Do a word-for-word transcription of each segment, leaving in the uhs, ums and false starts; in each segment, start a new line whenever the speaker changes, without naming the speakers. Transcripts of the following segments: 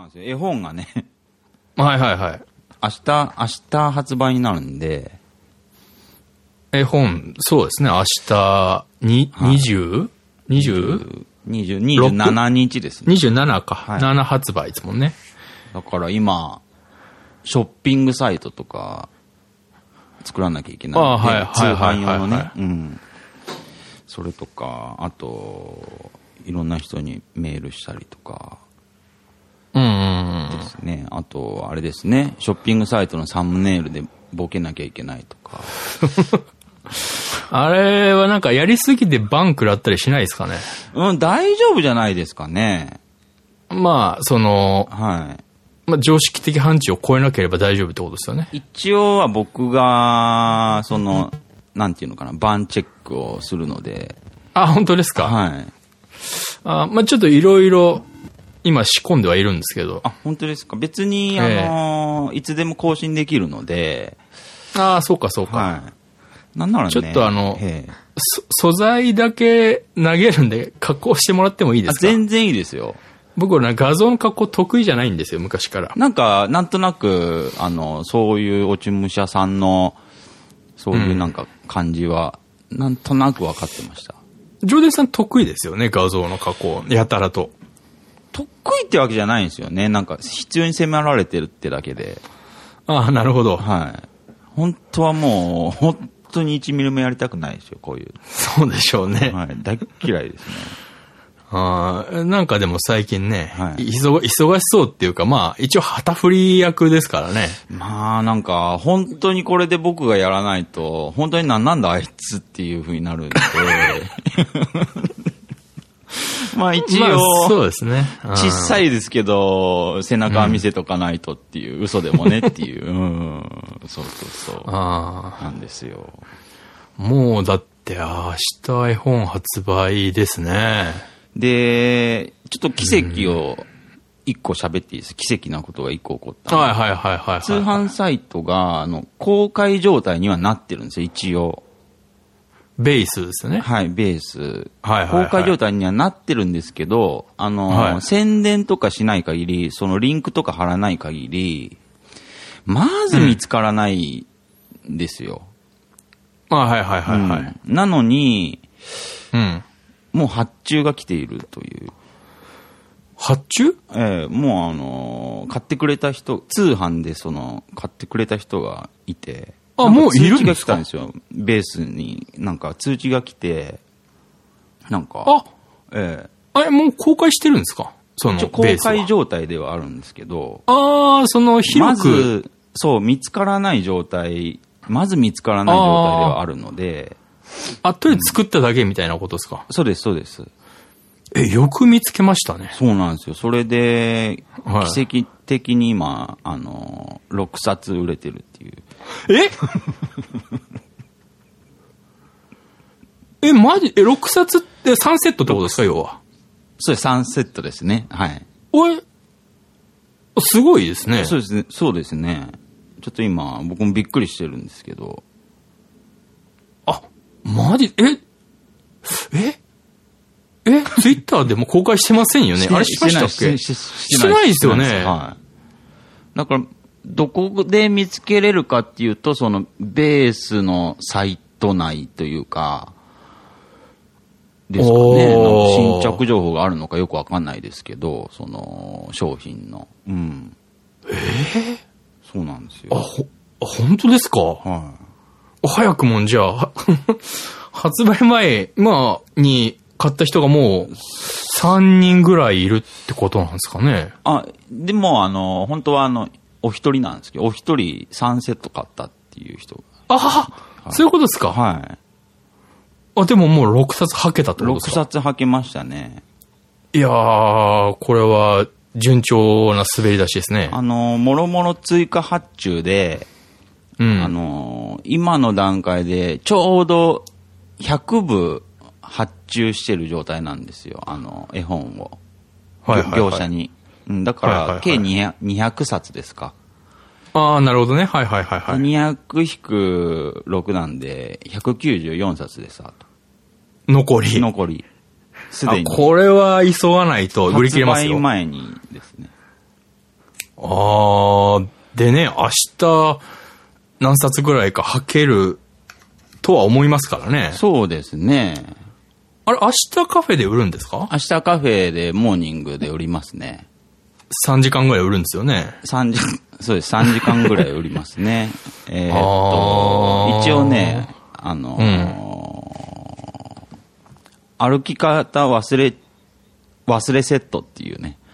なんですよ。絵本がね。
はいはいはい。
明日、明日発売になるんで。
絵本、そうですね。明日、に、にじゅう? にじゅう?
にじゅう、にじゅうしちにちですね。
にじゅうななか。
はい、
なな発売ですもんね。
だから今、ショッピングサイトとか作らなきゃいけないので、
あ、はい、
通販用のね、
はいはい、
うん。それとか、あと、いろんな人にメールしたりとか。
うんうんうん。
ですね。あと、あれですね。ショッピングサイトのサムネイルでボケなきゃいけないとか。
あれはなんかやりすぎてバン食らったりしないですかね。
うん、大丈夫じゃないですかね。
まあ、その、
はい。
まあ、常識的範疇を超えなければ大丈夫ってことですよね。
一応は僕が、その、なんていうのかな、バンチェックをするので。
あ、本当ですか？
はい。
あ、まあ、ちょっといろいろ、今仕込んではいるんですけど。
あ、本当ですか？別に、あのー、いつでも更新できるので。
ああ、そうかそうか。
はい。なんならね。
ちょっとあの、素材だけ投げるんで加工してもらってもいいですか？
全然いいですよ。
僕は画像の加工得意じゃないんですよ、昔から。
なんか、なんとなく、あの、そういう落ち武者さんの、そういうなんか感じは、うん、なんとなく分かってました。
ジョーデンさん得意ですよね、画像の加工。やたらと。
得意ってわけじゃないんですよね。なんか、必要に迫られてるってだけで。
ああ、なるほど。
はい。本当はもう、本当にいちミリもやりたくないですよ、こういう。
そうでしょうね。
はい。大嫌いですね。
ああ、なんかでも最近ね、はい、忙、忙しそうっていうか、まあ、一応旗振り役ですからね。
まあ、なんか、本当にこれで僕がやらないと、本当になんなんだあいつっていう風になるんで。まあ一応、まあ、
そうですね。
小さいですけど、背中は見せとかないとっていう、うん、嘘でもねっていう、うん、そうそうそう。あなんですよ。
もうだって、明日絵本発売ですね。
で、ちょっと奇跡を一個喋っていいです。奇跡なことが一個起こった。
はいはいはいはい。
通販サイトが、あの、公開状態にはなってるんですよ、一応。
ベースですね。
はい、ベース。はい
はいはい。
公開状態にはなってるんですけど、あの、はい、宣伝とかしない限り、そのリンクとか貼らない限り、まず見つからないんですよ。
うん、あはいはいはいはい、
うん。なのに、
うん。
もう発注が来ているという。
発注？
ええ、もうあのー、買ってくれた人、通販でその、買ってくれた人がいて、
あ、もういるんですか？
通知が来たんですよ。ベースになんか通知が来て、なんか。
あ、
ええ。
あれ、もう公開してるんですか？そのベースは。
公開状態ではあるんですけど。
ああ、その広く。
まず、そう、見つからない状態、まず見つからない状態ではあるので。
あ、とりあえず作っただけみたいなことですか？
うん、そうです、そうです。
え、よく見つけましたね。
そうなんですよ。それで、はい、奇跡的に今、あの、ろくさつ売れてるっていう。
ええ、マジえ、ろくさつってさんセットってことですか、要は。
そうです、さんセットですね。はい。
おい、すごいですね。
そうですね、そうですね。ちょっと今、僕もびっくりしてるんですけど。
あ、マジ、えええツイッターでも公開してませんよね。あれしましたっけ？
し
してないですよね。
はい。だから、どこで見つけれるかっていうと、その、ベースのサイト内というか、ですかね。新着情報があるのかよくわかんないですけど、その、商品の。うん。
えー、
そうなんですよ。
あ、ほ、あ、本当ですか？はい。早くもんじゃあ、発売前、まあ、に、買った人がもうさんにんぐらいいるってことなんですかね。
あ、でもあの、本当はあの、お一人なんですけど、お一人さんセット買ったっていう人が。
あは、はい、そういうことですか？
はい。
あ、でももうろくさつはけたってことですか？
ろくさつはけましたね。
いやー、これは順調な滑り出しですね。
あの、もろもろ追加発注で、うん、あの、今の段階でちょうどひゃくぶ発注してる状態なんですよ。あの、絵本を。はいはいはい、業者に。うん、だから、はいはいはい、計にひゃくさつですか。
ああ、なるほどね。はいはいはいはい。
にひゃく引くろくなんで、ひゃくきゅうじゅうよんさつです、あと。
残り。
残り。すでに。
これは急がないと売り切れますよ。
発売前にですね。
あー、でね、明日何冊ぐらいか履けるとは思いますからね。
そうですね。
あれ、明日カフェで売るんですか？
明日カフェでモーニングで売りますね。
さんじかんぐらい売るんですよね。
さんじ、そうです、さんじかんぐらい売りますね。えっと、一応ね、あのーうん、歩き方忘れ、忘れセットっていうね。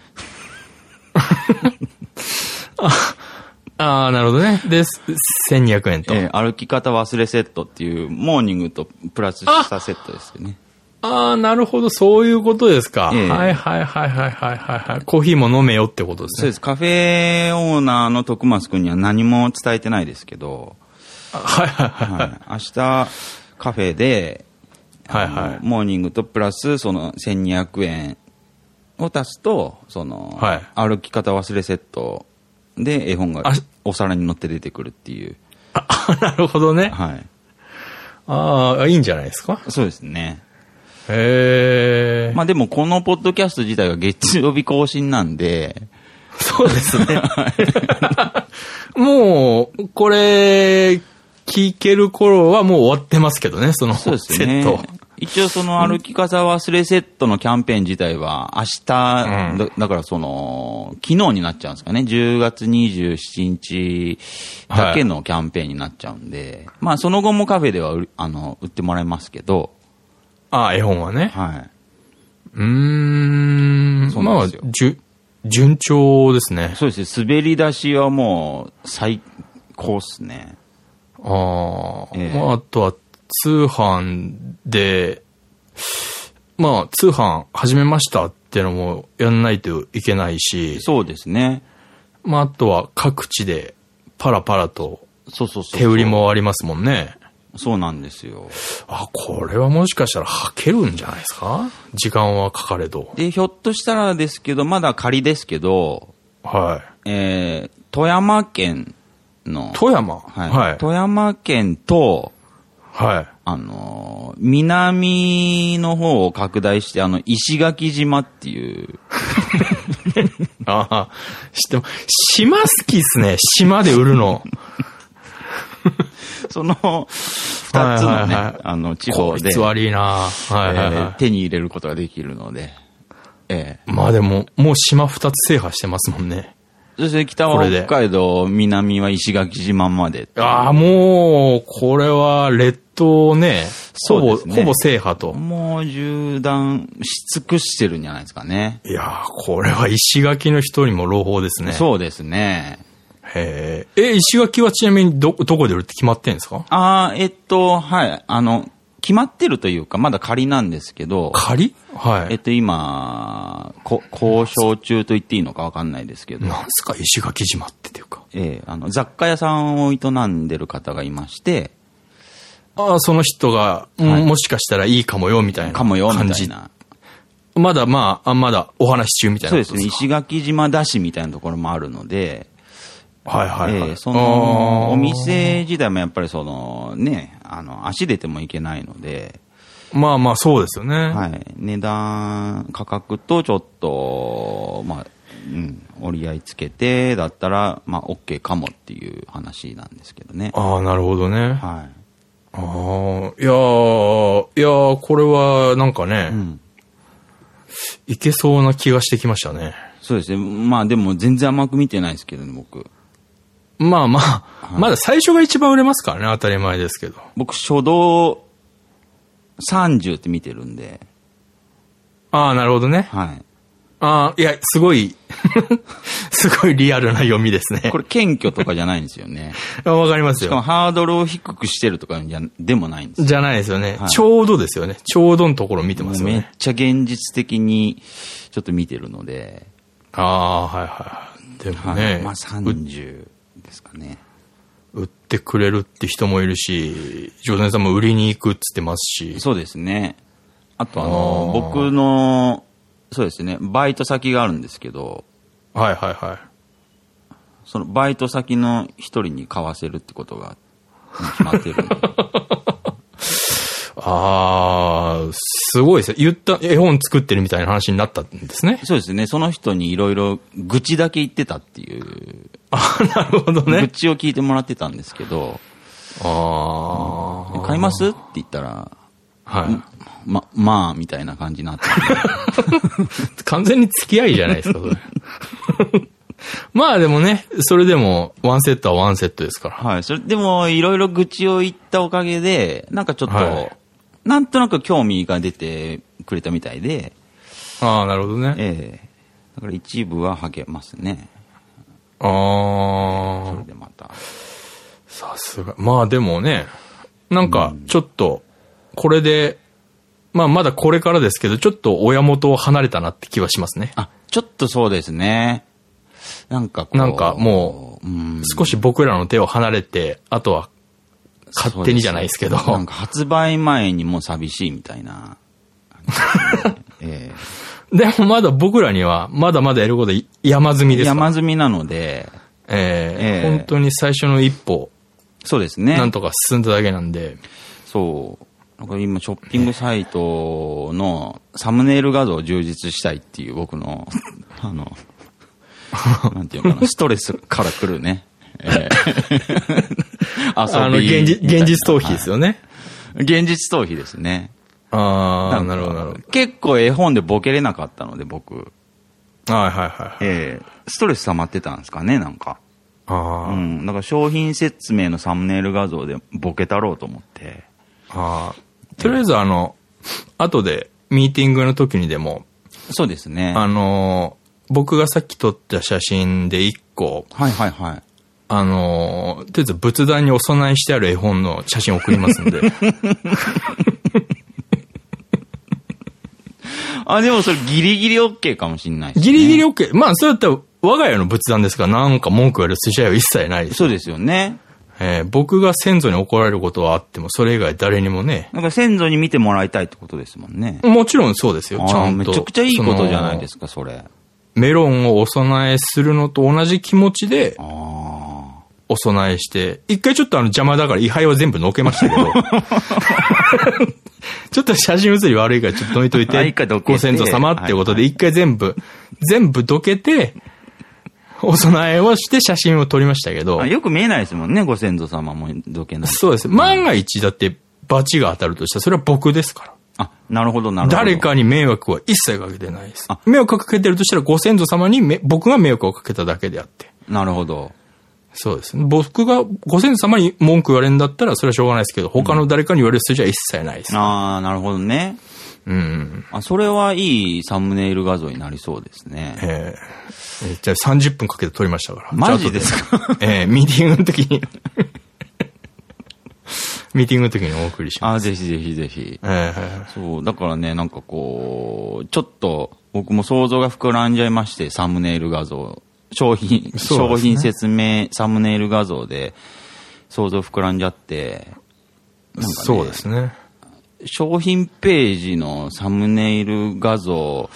ああ、なるほどね。で、せんにひゃくえんと、
えー。歩き方忘れセットっていう、モーニングとプラスしたセットですよね。
ああ、なるほど、そういうことですか。
えー、
はいはいはいはいはいはい。コーヒーも飲めよってことですね。
そうです。カフェオーナーの徳松くんには何も伝えてないですけど、
はいはいはい。はい、
明日カフェで、
はいはい、
モーニングとプラスそのせんにひゃくえんを足すと、その、はい、歩き方忘れセットで絵本がお皿に乗って出てくるっていう。
あ、なるほどね。
はい。
ああ、いいんじゃないですか。
そうですね。
へえ。
まあでもこのポッドキャスト自体が月曜日更新なんで。
そうですね。もう、これ、聞ける頃はもう終わってますけどね、そのセット。
一応その歩き方忘れセットのキャンペーン自体は明日、うん、だ, だからその、昨日になっちゃうんですかね。じゅうがつにじゅうしちにちだけのキャンペーンになっちゃうんで、はい、まあその後もカフェではあの売ってもらえますけど。
ああ、絵本はね。
はい。
うーん。そうなんですよ。まあ、じゅ、順調ですね。
そうですね。滑り出しはもう最高っすね。
ああ、えー、まあ、あとは通販で、まあ、通販始めましたっていうのもやんないといけないし、
そうですね。
まあ、あとは各地でパラパラと手売りもありますもんね。
そうなんですよ。
あ、これはもしかしたら履けるんじゃないですか？時間はかかれど。
で、ひょっとしたらですけど、まだ仮ですけど、
はい。
えー、富山県の。
富山、
はい、はい。富山県と、
はい。
あの、南の方を拡大して、あの、石垣島っていう。
ああ、知ってます。島好きっすね。島で売るの。
その、二つのね、はいはいはい、あの、地方で。
こいつ悪いな、はいはいはい、
えー、手に入れることができるので。
ええー。まあでも、もう島二つ制覇してますもんね。
そして北は北海道、南は石垣島まで。
ああ、もう、これは列島ね、ほぼ、ね、ほぼ制覇と。
もう縦断し尽くしてるんじゃないですかね。
いやー、これは石垣の人にも朗報ですね。
そうですね。
へえ。え、石垣はちなみにど、どこで売るって決まってんですか？
ああ、えっと、はい。あの、決まってるというか、まだ仮なんですけど。
仮？はい。
えっと、今、こ、交渉中と言っていいのかわかんないですけど。
なんすか石垣島ってっていうか。
ええー、あの、雑貨屋さんを営んでる方がいまして。
ああ、その人が、はい、もしかしたらいいかもよ、みたいな感じ。
かもよ、みたいな。
まだ、まあ、まだお話中みたいな。
そうですね。石垣島だしみたいなところもあるので。
はいはいはい。
えー、その、お店自体もやっぱりその、ね、あの、足出てもいけないので。
まあまあそうですよね。
はい。値段、価格とちょっと、まあ、うん、折り合いつけて、だったら、まあ、OK かもっていう話なんですけどね。
ああ、なるほどね。
はい。
ああ、いやー、いやー、これはなんかね、うん、いけそうな気がしてきましたね。
そうですね。まあでも全然甘く見てないですけどね、僕。
まあまあ、はい、まだ最初が一番売れますからね、当たり前ですけど。
僕、初動さんじゅうって見てるんで。
ああ、なるほどね。
はい。
ああ、いや、すごい、すごいリアルな読みですね。
これ謙虚とかじゃないんですよね。
わかりますよ。
しかもハードルを低くしてるとかじゃ、でもないんですよ。
じゃないですよね。はい、ちょうどですよね。ちょうどのところ見てますよね。
めっちゃ現実的にちょっと見てるので。
ああ、はいはい。でもね。
はい、まあさんじゅうですかね。
売ってくれるって人もいるし、ジョーダンさんも売りに行くって言ってますし。
そうですね。あとあの、僕の、そうですね、バイト先があるんですけど。
はいはいはい。
そのバイト先の一人に買わせるってことが決まってるんで。
ああ、 すごいですよ。言った、絵本作ってるみたいな話になったんですね。
そうですね。その人にいろいろ愚痴だけ言ってたっていう。
あ、なるほどね。
愚痴を聞いてもらってたんですけど。
ああ、
うん。買いますって言ったら、
はい。
ま、まあ、みたいな感じになって。
完全に付き合いじゃないですか、それ。まあでもね、それでも、ワンセットはワンセットですから。
はい。それでも、いろいろ愚痴を言ったおかげで、なんかちょっと、はい、なんとなく興味が出てくれたみたいで。
ああ、なるほどね。
ええー。だから一部は励ますね。
ああ。
それでまた。
さすが。まあでもね、なんか、ちょっと、これで、まあまだこれからですけど、ちょっと親元を離れたなって気はしますね。
あ、ちょっとそうですね。なんかこう。
なんかもう、うん、少し僕らの手を離れて、あとは、勝手にじゃないですけど。
なんか発売前にもう寂しいみたいな。え
ー、でもまだ僕らには、まだまだやること山積みですから。
山積みなので、
えーえー、本当に最初の一歩。
そうですね。
なんとか進んだだけなんで。
そう。なんか今ショッピングサイトのサムネイル画像を充実したいっていう僕の、あの、なんていうかな、ストレスから来るね。えー、
あの、現実、現実逃避ですよね。
はい、現実逃避ですね。
ああ、なるほど、なるほど。
結構絵本でボケれなかったので、僕。
はいはいはい。
えー、ストレス溜まってたんですかね、なんか。
ああ。
うん。だから商品説明のサムネイル画像でボケたろうと思って。
ああ。とりあえずあの、後でミーティングの時にでも。
そうですね。
あの、僕がさっき撮った写真で一個。
はいはいはい。
あの、とりあえず仏壇にお供えしてある絵本の写真を送りますんで。
あ、でもそれギリギリ OK かもしれないです
ね。ギリギリ OK。まあ、そうやったら我が家の仏壇ですからなんか文句言われる筋合いは一切ないです。
そうですよね。
えー、僕が先祖に怒られることはあっても、それ以外誰にもね。
なんか先祖に見てもらいたいってことですもんね。
もちろんそうですよ。ちゃんと。
めちゃくちゃいいことじゃないですか、それ。
メロンをお供えするのと同じ気持ちで、
あ
お供えして、一回ちょっとあの邪魔だから位牌は全部のけましたけど、ちょっと写真写り悪いからちょっとどいといて、ご先祖様ってことで一回全部、全部どけて、お供えをして写真を撮りましたけど。
よく見えないですもんね、ご先祖様もどけない。
そうです。万が一だって罰が当たるとしたら、それは僕ですから。
あ、なるほど、なるほど。
誰かに迷惑は一切かけてないです。迷惑かけてるとしたらご先祖様にめ僕が迷惑をかけただけであって。
なるほど。
そうです。僕がご先祖様に文句言われるんだったらそれはしょうがないですけど、他の誰かに言われる筋は一切ないです。
うん、ああ、なるほどね。
うん。
あ、それはいいサムネイル画像になりそうですね。
ええー。じゃあさんじゅっぷんかけて撮りましたから。
マジですか？
ええー、ミーティングの時に。ミーティングの時にお送りします。
あ、ぜひぜひぜひ。
えー、
そう、だからね、なんかこう、ちょっと僕も想像が膨らんじゃいまして、サムネイル画像。商品、ね、商品説明、サムネイル画像で想像膨らんじゃって、
なんかね、そうですね。
商品ページのサムネイル画像、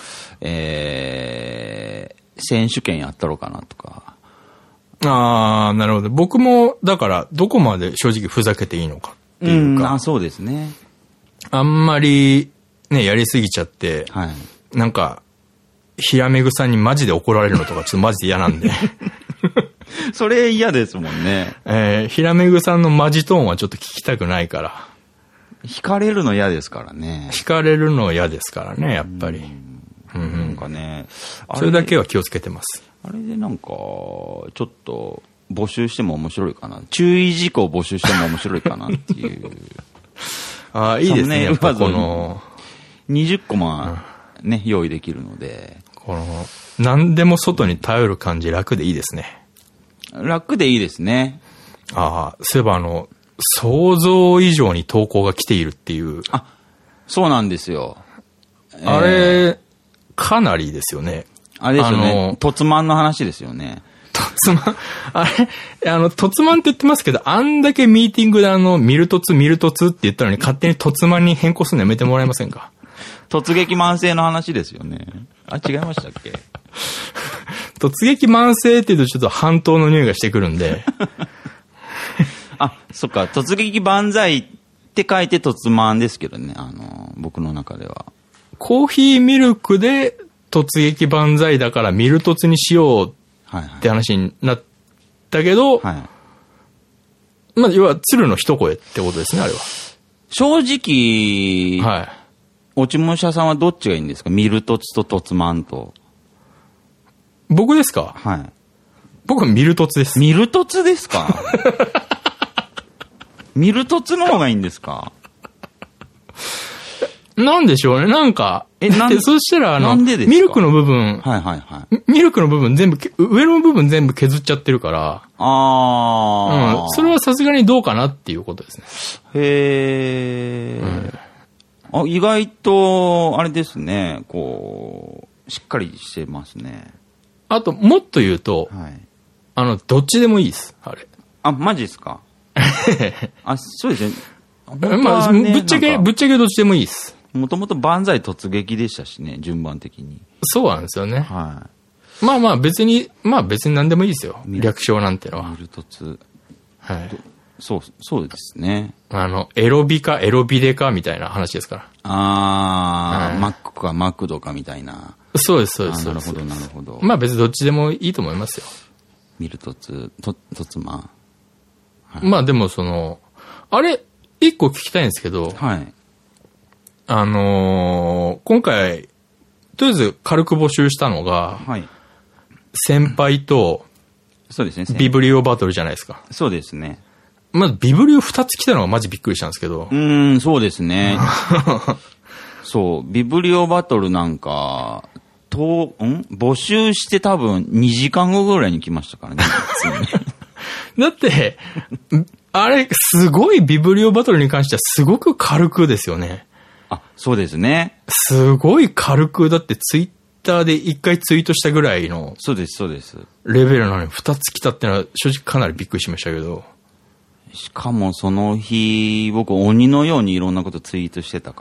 えー、選手権やったろうかなとか。
ああ、なるほど。僕も、だから、どこまで正直ふざけていいのかっていうか。
うん、あ、そうですね。
あんまり、ね、やりすぎちゃって、
はい、
なんか、ひらめぐさんにマジで怒られるのとかちょっとマジで嫌なんで。
それ嫌ですもんね。
えー、ひらめぐさんのマジトーンはちょっと聞きたくないから。
惹かれるの嫌ですからね。
惹かれるの嫌ですからね、やっぱり。
うん、うん、なんかね。
それだけは気をつけてます。
あれでなんか、ちょっと募集しても面白いかな。注意事項募集しても面白いかなっていう。
ああ、いいですね。やっぱこの、
にじゅっこまね、用意できるので。
この、何でも外に頼る感じ楽でいいですね。
楽でいいですね。
ああ、そういえばあの、想像以上に投稿が来ているっていう。
あ、そうなんですよ。
あれ、えー、かなりですよね。
あれですよね。トツマンの話ですよね。
トツマン、あれ、あの、トツマンって言ってますけど、あんだけミーティングであの、ミルトツ、ミルトツって言ったのに勝手にトツマンに変更するのやめてもらえませんか？
突撃慢性の話ですよね。あ、違いましたっけ？
突撃慢性って言うとちょっと半島の匂いがしてくるんで。
あ、そっか、突撃万歳って書いて突慢ですけどね。あの、 僕の中では。
コーヒーミルクで突撃万歳だからミル突にしようって話になったけど、はいはい、まあ、要は鶴の一声ってことですね、あれは。
正直、はい。落ち武者さんはどっちがいいんですか？ミル突と突満と。
僕ですか？
はい。
僕はミル突です。
ミル突ですか？ミル突の方がいいんですか？
なんでしょうね。なんか、え、なんで、そしたら、あの、
なんでですか？
ミルクの部分、
はいはいはい。
ミルクの部分全部、上の部分全部削っちゃってるから、
ああ。
うん。それはさすがにどうかなっていうことですね。
へー。うん、あ、意外と、あれですね、こう、しっかりしてますね。
あと、もっと言うと、はい、あの、どっちでもいいです、あれ。
あ、マジですか？あ、そうですね。
まあ、ぶっちゃけ、ぶっちゃけどっちでもいいです。
もともと万歳突撃でしたしね、順番的に。
そうなんですよね。
はい。
まあまあ別に、まあ別に何でもいいですよ。略称なんてのは。
ミル突。
はい。
そう、そうですね。
あの、エロビかエロビデかみたいな話ですから。
あー、はい、マックかマクドかみたいな。
そうです、そうです。
なるほど、なるほど。
まあ別にどっちでもいいと思いますよ。
ミル突、と、突満。
はい、まあでもその、あれ、一個聞きたいんですけど、
はい。
あのー、今回、とりあえず軽く募集したのが、はい。先輩と、
そうですね。
ビブリオバトルじゃないですか。
そうですね。
まずビブリオ二つ来たのがマジびっくりしたんですけど。
うーん、そうですね。そう、ビブリオバトルなんか、と、ん募集して多分にじかんごぐらいに来ましたからね。
だって、あれ、すごいビブリオバトルに関してはすごく軽くですよね。
あ、そうですね。
すごい軽く、だってツイッターで一回ツイートしたぐらいの。
そうです、そうです。
レベルなのに二つ来たってのは正直かなりびっくりしましたけど。
しかもその日、僕鬼のようにいろんなことツイートしてたから、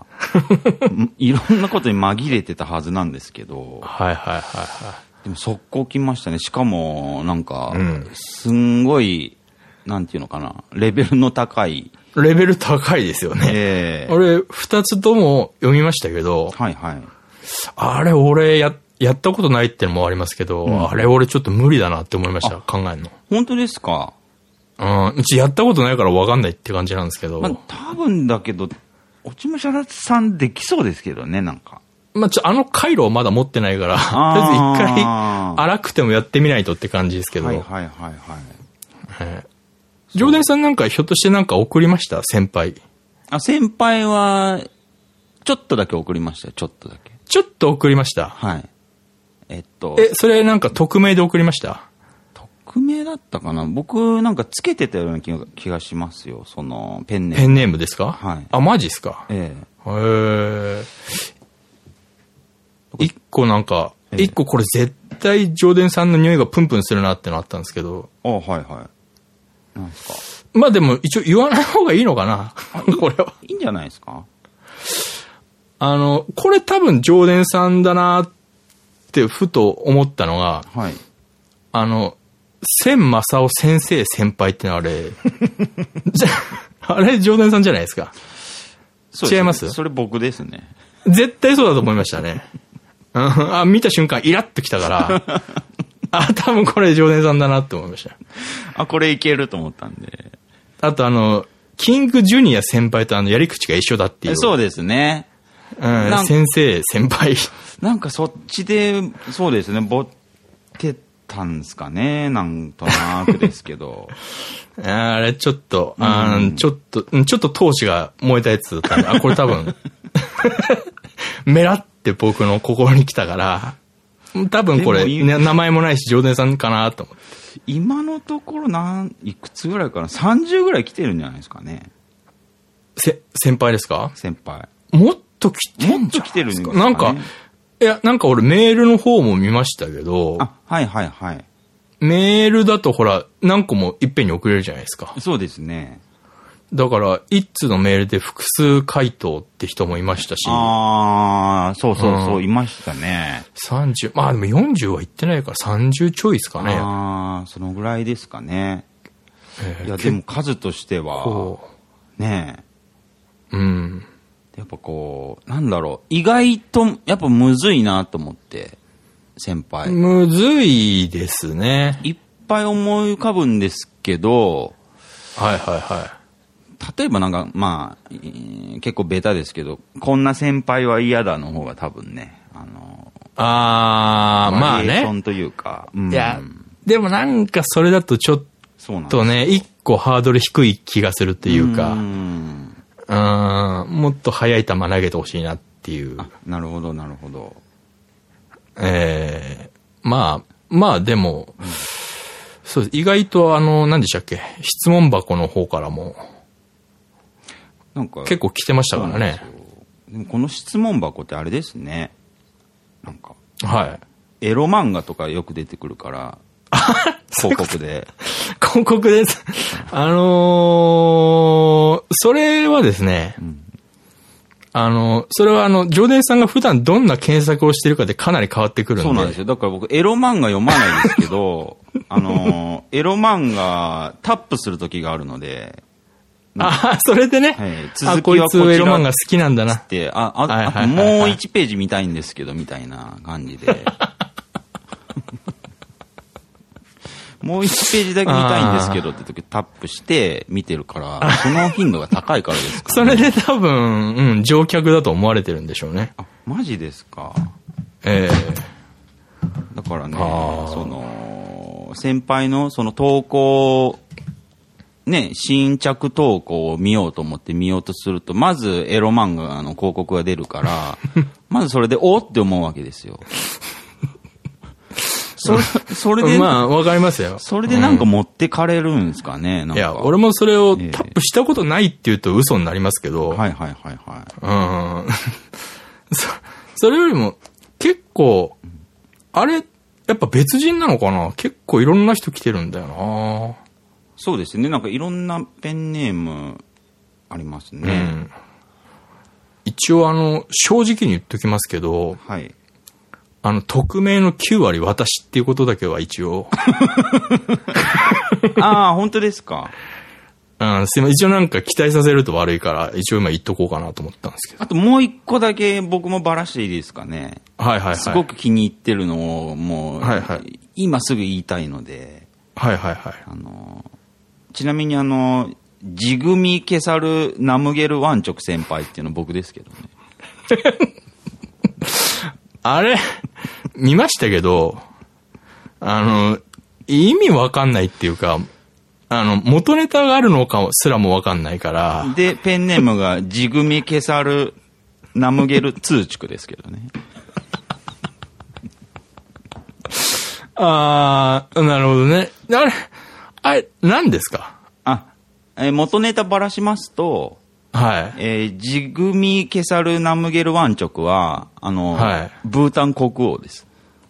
いろんなことに紛れてたはずなんですけど。
はいはいはいはい。
でも速攻来ましたね。しかも、なんか、すんごい、なんていうのかな、レベルの高い。
レベル高いですよね。えー、俺、二つとも読みましたけど、
はいはい。
あれ、俺や、やったことないってのもありますけど、うん、あれ、俺ちょっと無理だなって思いました、考えるの。
本当ですか？
うん、うちやったことないから分かんないって感じなんですけど。
まあ、多分だけど、落ち武者さんできそうですけどね、なんか。
まあ、ちょ、あの回路をまだ持ってないから、とりあえず一回、荒くてもやってみないとって感じですけど。
はいはいはいはい。
えージョーデンさんなんかひょっとしてなんか送りました先輩。
あ、先輩は、ちょっとだけ送りましたよ、ちょっとだけ。
ちょっと送りました。
はい。えっと。
え、それなんか匿名で送りました？
匿名だったかな？僕なんかつけてたような気が、気がしますよ、その、ペンネーム。
ペンネームですか？
はい。
あ、マジっすか？
ええ。
へえ。一個なんか、一個これ絶対ジョーデンさんの匂いがプンプンするなってのあったんですけど。
あ、はいはい。なんすか。
まあでも一応言わない方がいいのかなこれは。
いいんじゃないですか？
あの、これ多分ジョーデンさんだなってふと思ったのが、
はい。
あの、千正夫先生先輩ってのはあれ、じゃあれジョーデンさんじゃないですか。
そうです。
違います？
それ僕ですね。
絶対そうだと思いましたね。あ、見た瞬間イラッときたから、あ、多分これジョーデンさんだなって思いました。
あ、これいけると思ったんで。
あとあの、キングジュニア先輩とあのやり口が一緒だっていう。
そうですね。
うん、先生、先輩。
なんかそっちで、そうですね、ぼってたんですかね。なんとなくですけど。
あれ、ちょっと、あうん、ちょっと、ちょっと闘志が燃えたやつだったんで、あ、これ多分、メラって僕の心に来たから、多分これ、ね、名前もないし、ジョーデンさんかなと思って。
今のところなん、いくつぐらいかな ?さんじゅう ぐらい来てるんじゃないですかね。
せ、先輩ですか？
先輩。
もっと来てるんじゃないですか？もっと来てるんですかね。なんか、いや、なんか俺メールの方も見ましたけど。
あ、はいはいはい。
メールだとほら、何個もいっぺんに送れるじゃないですか。
そうですね。
だから、一通のメールで複数回答って人もいましたし。
ああ、そうそうそう、うん、いましたね。
さんじゅう、まあでもよんじゅうはいってないからさんじゅうちょいですかね。
ああ、そのぐらいですかね。えー、いや、でも数としては、ね
え。うん。
やっぱこう、なんだろう、意外と、やっぱむずいなと思って、先輩。
むずいですね。
いっぱい思い浮かぶんですけど、
はいはいはい。
例えばなんか、まあ、えー、結構ベタですけど、こんな先輩は嫌だの方が多分ね、あの、
あー、まあね。
バリエーションというか、
うん、いや、でもなんかそれだとちょっとね、一個ハードル低い気がするっていうか、うん、うん、もっと速い球投げてほしいなっていう。
なるほど、なるほど。
えー、まあ、まあでも、うん、そうです。意外とあの、何でしたっけ、質問箱の方からも、なんか結構来てましたからね。
でもこの質問箱ってあれですね。なんか。
はい。
エロ漫画とかよく出てくるから。広告で。
広告です。あのー、それはですね、うん、あの、それはあの、ジョーデンさんが普段どんな検索をしてるかでかなり変わってくるんで。
そうなんですよ。だから僕、エロ漫画読まないですけど、あのー、エロ漫画タップする時があるので、
ああ、それでね。
はい、続きはこちら。
あ、こいつエロ漫画好きなんだな。
って、あ、あ、あともういちページ見たいんですけど、みたいな感じで。もういちページだけ見たいんですけどって時タップして見てるから、その頻度が高いからですか
ね。それで多分、うん、乗客だと思われてるんでしょうね。
あ、マジですか。
ええ
ー。だからね、その、先輩のその投稿、ね、新着投稿を見ようと思って見ようとすると、まずエロ漫画の広告が出るから、まずそれでおーって思うわけですよ。それ、それで。
まあ、わかりますよ。
それでなんか持ってかれるんですかね、うん、なんか。
いや、俺もそれをタップしたことないって言うと嘘になりますけど。
えー、はいはいはいはい。
うん。そ、それよりも、結構、あれ、やっぱ別人なのかな？結構いろんな人来てるんだよな。
そうですね。なんかいろんなペンネームありますね。うん、
一応あの、正直に言っときますけど、
はい。
あの、匿名のきゅう割私っていうことだけは一応。
ああ、本当ですか。
うん、すいません。一応なんか期待させると悪いから、一応今言っとこうかなと思ったんですけど。
あともう一個だけ僕もバラしていいですかね。
はいはいはい。
すごく気に入ってるのを、もう、
はいはい、
今すぐ言いたいので。
はいはいはい。
あの、ちなみにあの、ジグミケサルナムゲルワンチョク先輩っていうの僕ですけどね。
あれ、見ましたけど、あの、意味わかんないっていうか、あの、元ネタがあるのかすらもわかんないから。
で、ペンネームがジグミケサルナムゲルツーチクですけどね。
あー、なるほどね。あれ、あれ、何ですか？
あ、えー、元ネタばらしますと、
はい。
えー、ジグミケサルナムゲルワンチョクは、あの、はい、ブータン国王です。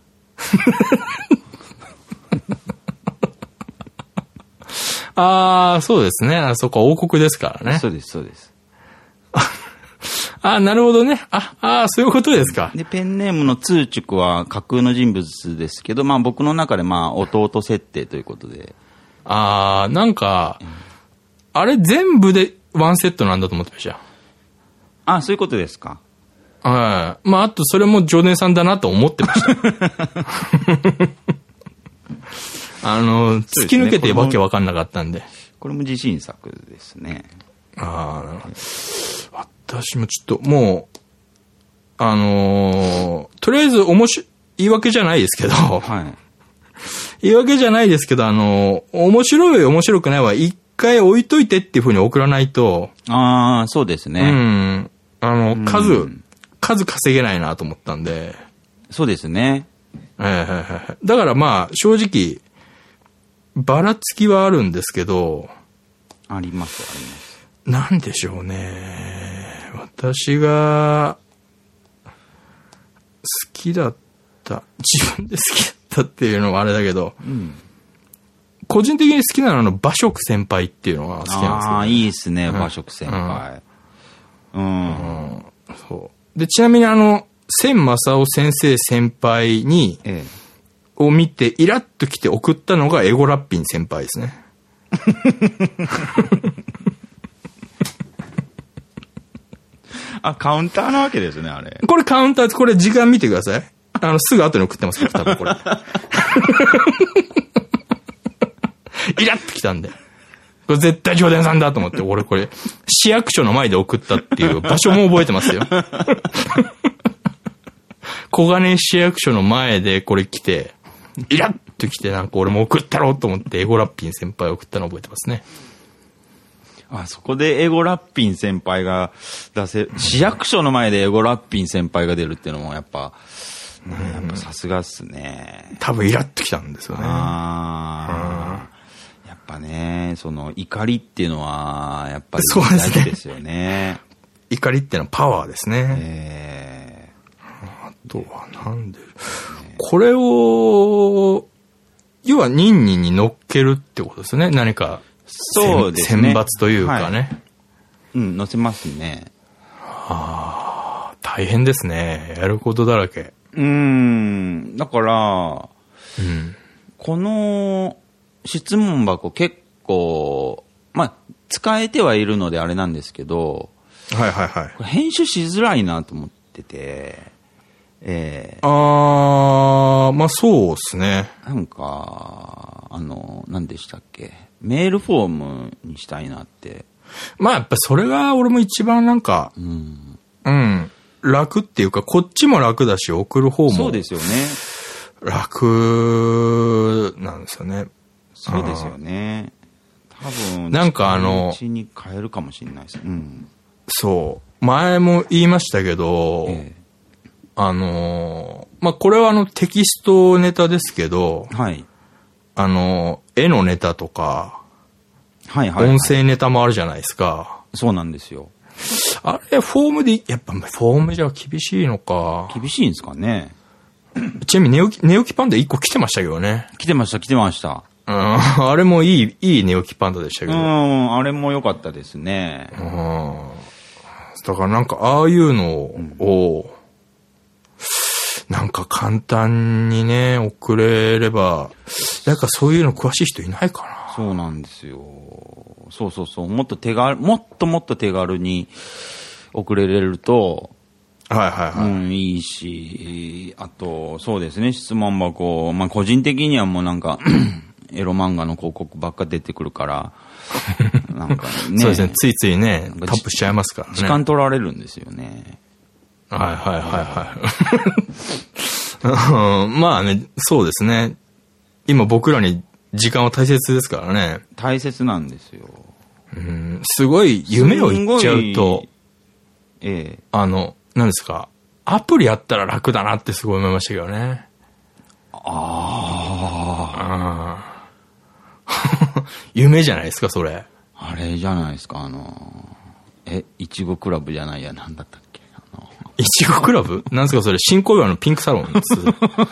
ああ、そうですね。あそこ王国ですからね。
そうです、そうです。
ああ、なるほどね。ああ、そういうことですか。
で、ペンネームのツーチュクは架空の人物ですけど、まあ僕の中でまあ弟設定ということで。
ああ、なんか、うん、あれ全部でワンセットなんだと思ってました。
あ、そういうことですか。
はい。まあ、あとそれも常連さんだなと思ってました。あの、突き抜けてわけわかんなかったんで。
これも自信作ですね。
ああ、私もちょっともう、あのー、とりあえず面白い、言い訳じゃないですけど、
はい。
言い訳じゃないですけど、あのー、面白い面白くないは一回置いといてっていう風に送らないと。
ああ、そうですね。
うん。あの、数、うん、数稼げないなと思ったんで。
そうですね。
えー、だからまあ、正直、ばらつきはあるんですけど。
あります、あります。
なんでしょうね。私が、好きだった、自分で好きだったっていうのはあれだけど、うん、個人的に好きなのはあの馬謖先輩っていうのが好きなんですけど、ね。あ
あ、いいですね、馬謖先輩。うん。うん
うん、そう。で、ちなみにあの、千正夫先生先輩に、ええ、を見てイラッと来て送ったのがエゴラッピン先輩ですね。
あ、カウンターなわけですね、あれ。
これカウンター、これ時間見てください。あの、すぐ後に送ってますから、多分これ。イラッときたんで。これ絶対常連さんだと思って、俺これ、市役所の前で送ったっていう場所も覚えてますよ。小金井市役所の前でこれ来て、イラッと来てなんか俺も送ったろうと思ってエゴラッピン先輩送ったの覚えてますね。
あ、そこでエゴラッピン先輩が出せ、市役所の前でエゴラッピン先輩が出るっていうのもやっぱ、やっぱさすがっすね。
多分イラッと来たんですよね。
ああ、やっぱね、その怒りっていうのはやっぱり
大
事ですよね。
怒りっていうのはパワーですね。
え
ー、あとはなんで、これを要は任意に乗っけるってことですね。何か
そうですね。
選抜というかね。はい、
うん、乗せますね。
ああ、大変ですね。やることだらけ。
うーん、だから、
うん、
この質問箱結構、まあ、使えてはいるのであれなんですけど、
はいはいはい。
編集しづらいなと思ってて、えー、
ああ、まあそうですね。
なんか、あの、何でしたっけ、メールフォームにしたいなって。
まあやっぱそれが俺も一番なんか、うん、うん、楽っていうか、こっちも楽だし、送る方も。
そうですよね。
楽なんですよね。
そうですよね。多分、
なんかあの、
うちに変えるかもしれないです。うん。
そう。前も言いましたけど、ええ、あの、まあ、これはあのテキストネタですけど、
はい。
あの、絵のネタとか、
はいはい、はい。
音声ネタもあるじゃないですか。
そうなんですよ。
あれ、フォームで、やっぱフォームじゃ厳しいのか。
厳しいんですかね。
ちなみに寝起き、寝起きパンダいっこ来てましたけどね。
来てました、来てました。
うん、あれもいい、いい寝起きパンダでしたけど。
うん、あれも良かったですね。
うん。だからなんか、ああいうのを、うん、なんか簡単にね、送れれば、なんかそういうの詳しい人いないかな。
そうなんですよ。そうそうそう。もっと手軽、もっともっと手軽に送れれると、
はいはいはい。
うん、いいし、あと、そうですね、質問箱。まあ個人的にはもうなんか、エロ漫画の広告ばっか出てくるから、なんかね。
そうですね、ついついね、タップしちゃいますからね。
時間取られるんですよね。
はいはいはいはい。まあね、そうですね。今僕らに時間は大切ですからね。
大切なんですよ。
うん、すごい夢を言っちゃうと、
ええ、
あの、何ですか、アプリやったら楽だなってすごい思いましたけどね。
ああ。
夢じゃないですか、それ。
あれじゃないですか、あの、え、いちごクラブじゃないや、なんだったっけ。
いちごクラブなんですかそれ、新小岩のピンクサロンです。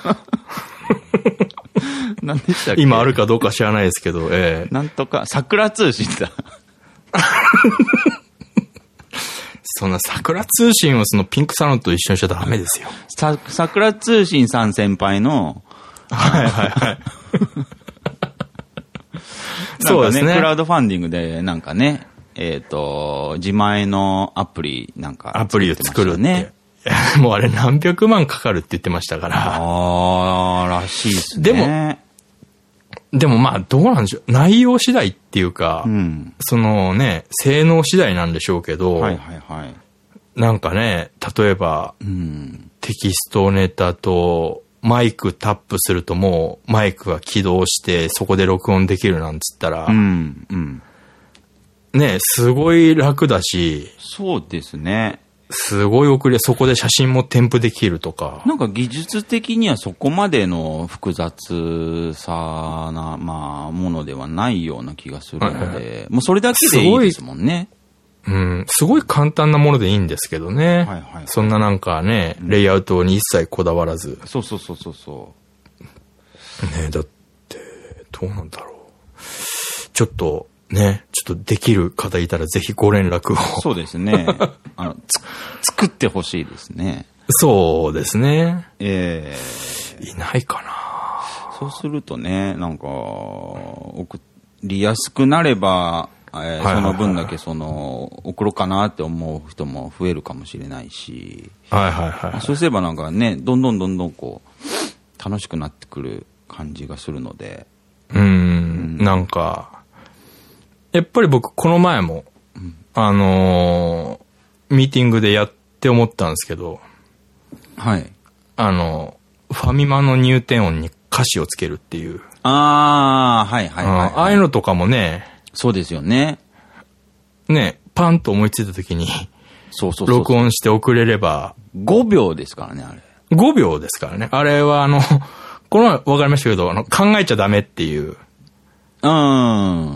何でしたっけ
今あるかどうか知らないですけど、ええ。
なんとか、桜通信だ。
そんな桜通信をそのピンクサロンと一緒にしちゃダメですよ。
さ、桜通信さん先輩の、
はいはいはい。
そうですね。クラウドファンディングで、なんかね、えっと、自前のアプリなんか、
アプリを作るね。もうあれ何百万かかるって言ってましたから。
ああ、らしいですね。
でも、でもまあどうなんでしょう。内容次第っていうか、うん、そのね、性能次第なんでしょうけど、
はいはいはい。
なんかね、例えば、うん、テキストネタとマイクタップするともうマイクが起動してそこで録音できるなんつったら、うんうん、ね、すごい楽だし、
そうですね。
すごい送り、そこで写真も添付できるとか。
なんか技術的にはそこまでの複雑さな、まあ、ものではないような気がするので、はいはい、もうそれだけでいいですもんね。
うん、すごい簡単なものでいいんですけどね。はいはいはい、そんななんかね、レイアウトに一切こだわらず。
うん、そうそうそうそうそう。
ね、だって、どうなんだろう。ちょっと、ね、ちょっとできる方いたらぜひご連絡を。
そうですね。あの、つ、作ってほしいですね。
そうですね。
ええ
ー。いないかな。
そうするとね、なんか、送りやすくなれば、 えー、その分だけその、送ろうかなって思う人も増えるかもしれないし、
はいはいはい、はい。
そうすればなんかね、どんどんどんどんこう、楽しくなってくる感じがするので。
うーん、うん、なんか、やっぱり僕この前も、うん、あのー、ミーティングでやって思ったんですけど、
はい。
あの、ファミマの入店音に歌詞をつけるっていう。
ああ、はいはいはい、はい、
ああいうのとかもね。
そうですよね。
ね、パンと思いついた時に、
そうそうそう。
録音して送れれば。
ごびょうですからね、あれ。
ごびょうですからね。あれはあの、この前わかりましたけど、あの、考えちゃダメっていう。
うん。うん。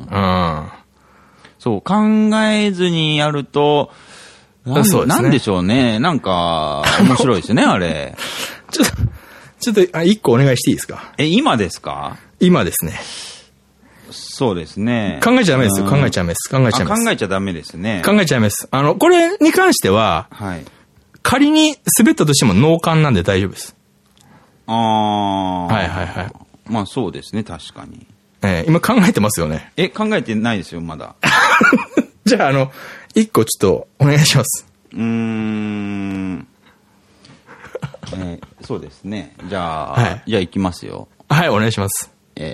そう、考えずにやると、なんそうですね。なんでしょうね。なんか、面白いですね、あれ。
ちょっと、ちょっと、あ、一個お願いしていいですか？
え、今ですか？
今ですね。
そうですね。
考えちゃダメですよ。考えちゃダメです。考えちゃダメです。
考えちゃダメですね。
考えちゃダメです。あの、これに関しては、
はい。
仮に滑ったとしても脳幹なんで大丈夫です。
ああ。
はいはいはい。
まあそうですね、確かに。
えー、今考えてますよね。
え、考えてないですよ、まだ。
じゃあ、あの、一個ちょっとお願いします。
うーん。えー、そうですね。じゃあ、はい、じゃあ行きますよ。
はい、お願いします。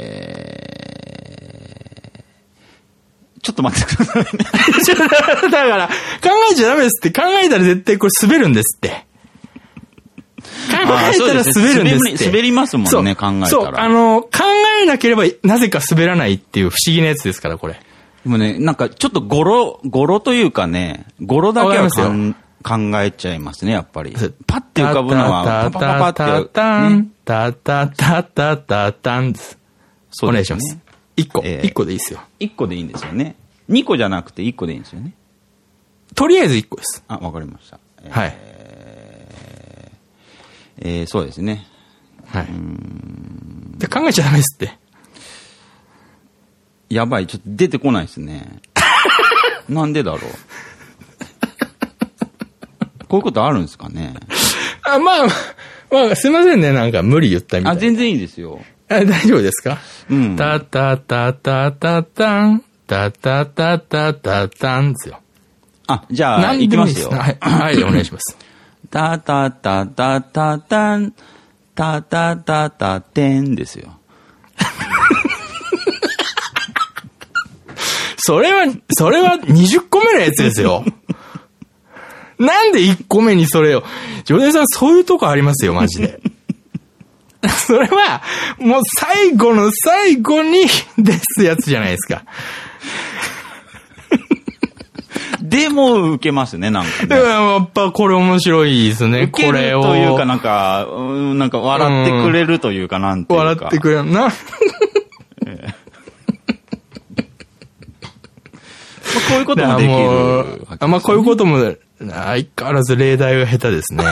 えー、ちょっと待ってくださいね。
だから、考えちゃダメですって。考えたら絶対これ滑るんですって。考えたら滑るんですって。
滑りますもんね、考えたら。
そう、あの、考えなければなぜか滑らないっていう不思議なやつですから、これ。
でもね、なんかちょっと語呂、語呂というかね、語呂だけはかん考えちゃいますね、やっぱり。パッて浮かぶのは、パパパパって。
タン、タタタタタタンです。お願いします。一個、一個でいいですよ。
一個でいいんですよね。二個じゃなくて一個でいいんですよね。
とりあえず一個です。
あ、わかりました。
はい。
えー、そうですね。
はい。うんで考えちゃダメですって。
やばい、ちょっと出てこないですね。なんでだろう。こういうことあるんですかね。
あ、まあ、まあ、すいませんね、なんか無理言ったみたいな。
あ、全然いいですよ。
あ、大丈夫ですか？
うん。
タタタタタタン、タタタタタタンですよ。
あ、じゃあ、いきますよ。
はい、はい、お願いします。
タタタタタタン、タタタタテンですよ。
それは、それはにじゅっこめのやつですよ。なんでいっこめにそれを。ジョネさん、そういうとこありますよ、マジで。それは、もう最後の最後にですやつじゃないですか。
でも受けますね、なんかね。
やっぱこれ面白いですね、これを。
受けるというかなんか、うん、なんか笑ってくれるというかなんていうか。
笑ってくれるな。
こういうこともできる、ね。
あ、まあこういうことも、相変わらず例題が下手ですね。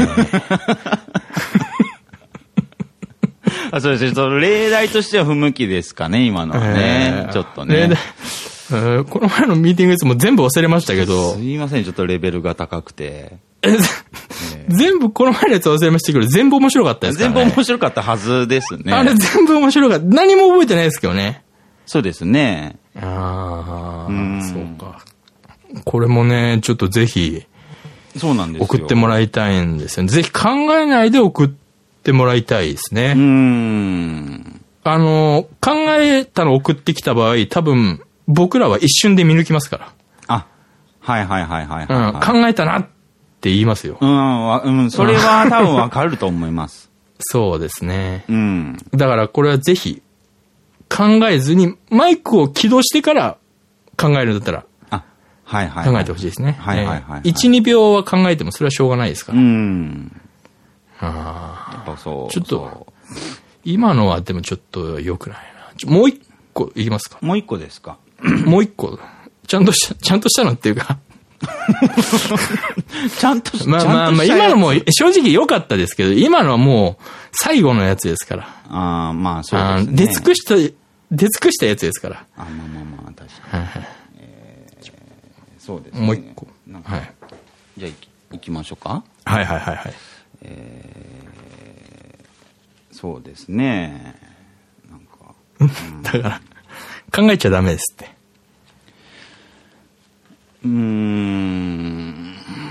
あ、そうですね。例題としては不向きですかね、今のはね。えー、ちょっとね。
この前のミーティングいつも全部忘れましたけど。
すいません、ちょっとレベルが高くて。
全部、この前のやつ忘れましたけど、全部面白かったですからね。
全部面白かったはずですね。
あれ全部面白かった。何も覚えてないですけどね。
そうですね。
ああ、そうか。これもね、ちょっとぜひ、
そうなんですよ。
送ってもらいたいんですよね。ぜひ考えないで送ってもらいたいですね。
うーん。
あの、考えたの送ってきた場合、多分、僕らは一瞬で見抜きますから。
あ、はいはいはいはい、はい、
うん。考えたなって言いますよ。
うん、うん、それは多分わかると思います。
そうですね。
うん。だ
からこれはぜひ、考えずに、マイクを起動してから考えるんだったら、
あ、はいはい。
考えてほしいですね。
はいはいはい、はい。
いち、にびょうは考えてもそれはしょうがないですから。
うん。
ああ。
やっぱそう。
ちょっと、今のはでもちょっと良くないな。ちょもう一個いきますか？
もう一個ですか？
もう一個。ちゃんとした、ちゃんとしたのっていうか。
ちゃんとした。
まあまあまあ、今のも正直良かったですけど、今のはもう最後のやつですから。
ああ、まあそうですね。
出尽くした、出尽くしたやつですから。
あ、まあまあまあ、確かに。はいはい、えー、そうですね。
もう一個。はい。
じゃあ行きましょうか。
はいはいはいはい。
えー、そうですね。なんか。
うん、だから、考えちゃダメですって。
うーん。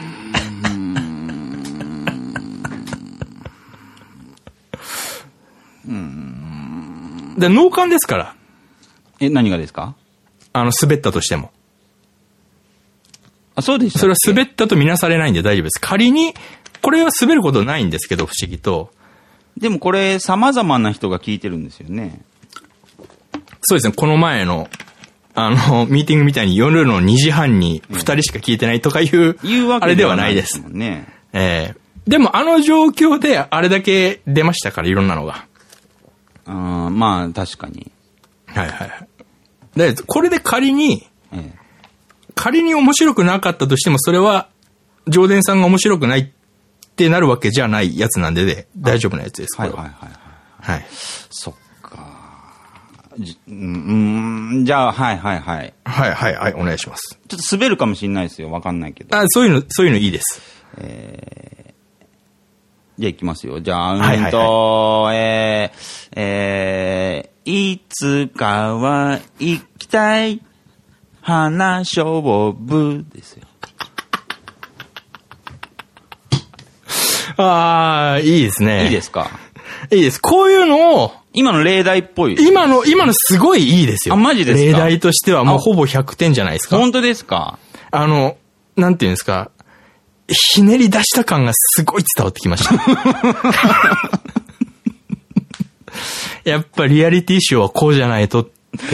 うーん。
で、脳幹ですから。
え、何がですか？
あの、滑ったとしても。
あ、そうでしたっけ？
それは滑ったとみなされないんで大丈夫です。仮に、これは滑ることないんですけど、不思議と。
でもこれ、様々な人が聞いてるんですよね。
そうですね、この前の、あの、ミーティングみたいに夜のにじはんにふたりしか聞いてないとかいう、
いうわ
あれでは
けではなで
ないいですす。
もんね。
ええでもあの状況であれだけ出ましたから、いろんなのが。
あーまあ、確かに。
はいはいはい。で、これで仮に、
ええ、
仮に面白くなかったとしても、それは、上田さんが面白くないってなるわけじゃないやつなんで、で大丈夫なやつです、これは。
はいはいはいはい。
はい。
そっか。じうん、うんじゃあ、はいはいはい。
はいはいはい、お願いします。
ちょっと滑るかもしれないですよ。わかんないけど。
あ、そういうの、そういうのいいです。
えー、じゃあ行きますよ。じゃあ、
はいはいはい
うんと、えー、えー、いつかは行きたい花勝負ですよ。
ああ、いいですね。
いいですか？
いいです。こういうのを、
今の例題っぽい。
今の、今のすごいいいですよ。
あ、マジですか？
例題としてはもうほぼひゃくてんじゃないですか。
本当ですか？
あの、なんていうんですか、ひねり出した感がすごい伝わってきました。やっぱリアリティショーはこうじゃないとって、